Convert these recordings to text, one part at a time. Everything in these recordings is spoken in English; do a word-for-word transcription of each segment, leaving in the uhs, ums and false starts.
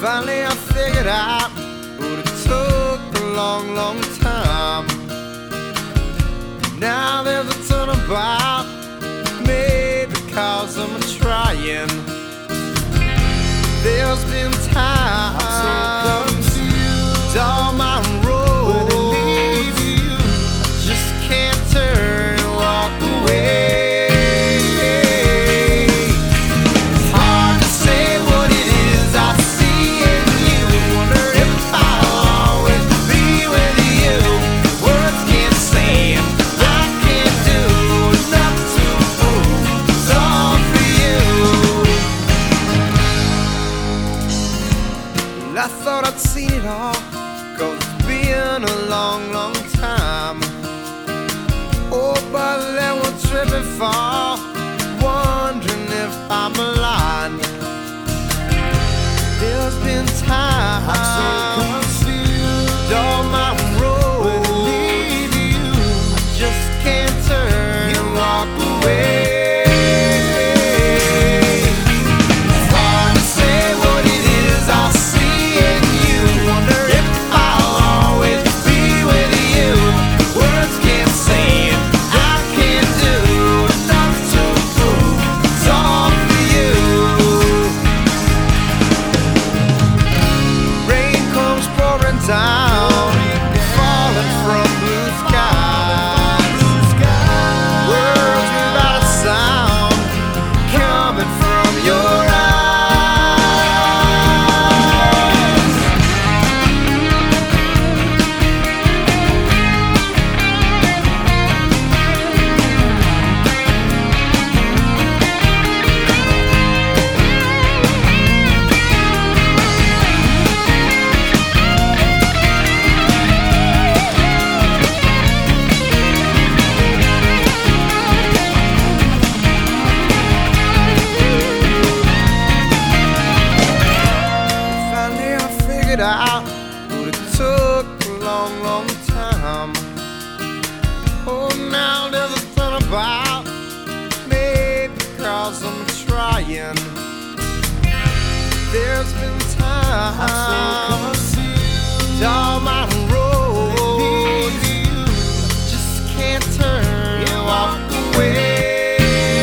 Finally I figured out, but it took a long, long time. Now there's a turnabout, maybe cause I'm trying. There's been times I'm so confused, all my roads I just can't turn and walk away. I thought I'd seen it all, cause it's been a long, long time. Oh, but then we'll trip and fall, wondering if I'm blind. There's been times I'm so confused, all my roads lead you, I just can't turn and walk away. Down, falling from blue skies, words without a sound, coming from your eyes. Out, but it took a long, long time. Oh, now there's a turnabout, maybe cause I'm trying. There's been times I'm so confused, all my roads just can't turn and walk away.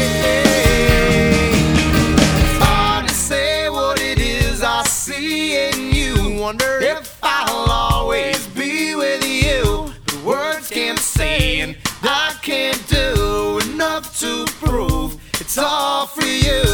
It's hard to say what it is I see in you. Wonder if I'll always be with you. The words can't say and I can't do enough to prove it's all for you.